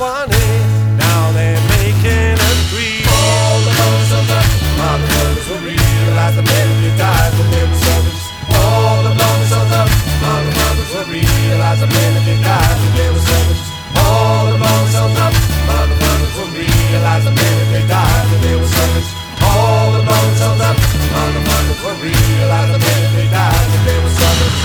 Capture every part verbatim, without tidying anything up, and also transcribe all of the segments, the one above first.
funny. Now they're making us grieve. All the bones of the motherfuckers will realize the minute they died when they were servants. All the bones of the motherfuckers will realize the minute they died when they were servants. All the bones of the motherfuckers will realize the minute they died when they were servants. All the bones of the motherfuckers will realize the minute they died when they were servants.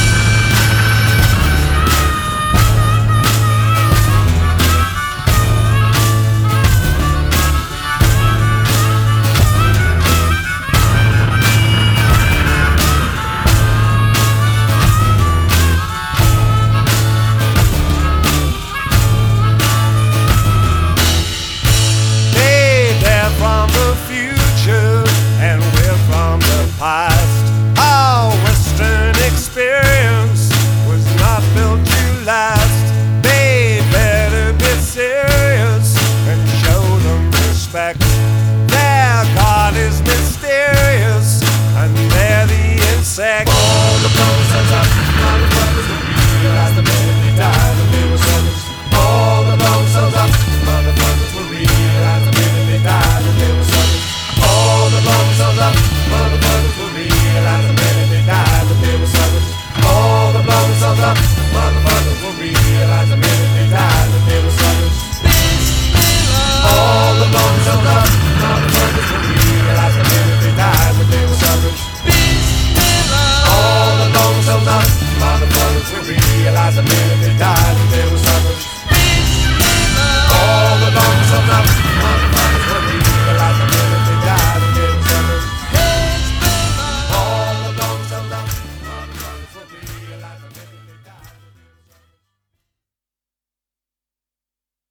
From the future and we're from the past. Our Western experience was not built to last. They better be serious and show them respect. Their God is mysterious and they're the insect. All the bones of the motherfuckers will realize the minute they died when they were servants. All the bones of the motherfuckers will realize the minute they died when they were servants. All the bones of the motherfuckers will realize the minute they died when they were servants. All the bones of the motherfuckers will realize the minute they died when they were servants. All the bones of the motherfuckers will realize the minute they died when they were servants. All the bones of the motherfuckers will realize the minute they died.